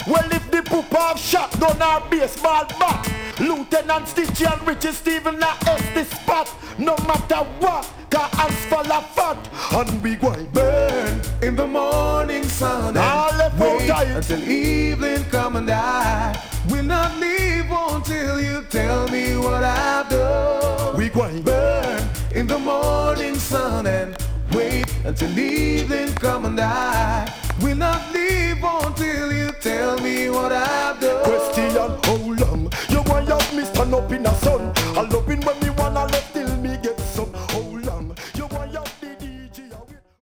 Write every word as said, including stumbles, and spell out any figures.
Well, if the poop have shot down our baseball bat, Lieutenant Stitchy and Richie Steven are S the spot. No matter what, cause hands full of fat. And we go burn in the morning sun and wait until evening come and die. We'll not leave until you tell me what I've done. We go burn in the morning sun and wait until evening come and die. We'll not leave until you tell me